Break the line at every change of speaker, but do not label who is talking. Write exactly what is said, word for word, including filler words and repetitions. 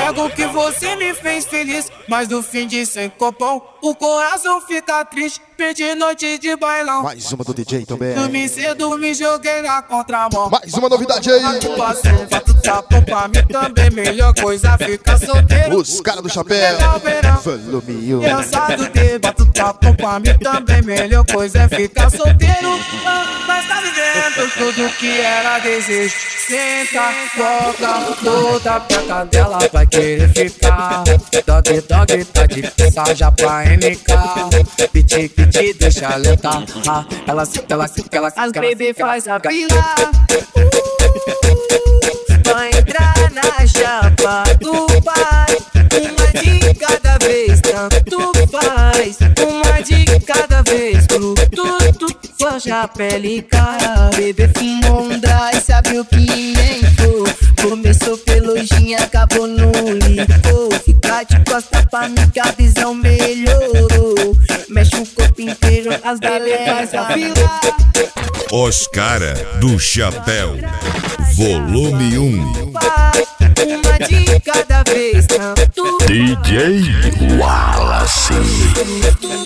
nego que você me fez feliz, mas no fim de sem copão o coração fica triste. Perdi noite de bailão.
Mais uma do D J também.
Dormi cedo, me joguei na contramão.
Mais uma novidade aí.
Passou, fato tapão pra mim também. Melhor coisa ficar solteiro.
Os caras do chapéu. Volume um.
Cansado de bato tapão pra mim também. Melhor coisa é ficar solteiro. Mas tá vivendo tudo que era desejo. Senta, toca, toda peca dela vai querer ficar. Dog, dog, tá de passagem pra M K. Piti, piti, deixa levar. Ah, ela senta, ela senta, ela senta. As baby faz a fila. Vai entrar na chapa do pai. Uma de cada vez, tanto faz. Uma de cada vez, pro tudo. Forja a pele e cara. Bebê fumou um dry, sabe o que inventou. Começou pelo gin, acabou no licor. Fica de costa pra mim que a visão melhorou. Mexe o corpo inteiro, as bebê faz a fila.
Os cara do chapéu. Volume um.
Uma de cada vez, tanto
D J Wallace.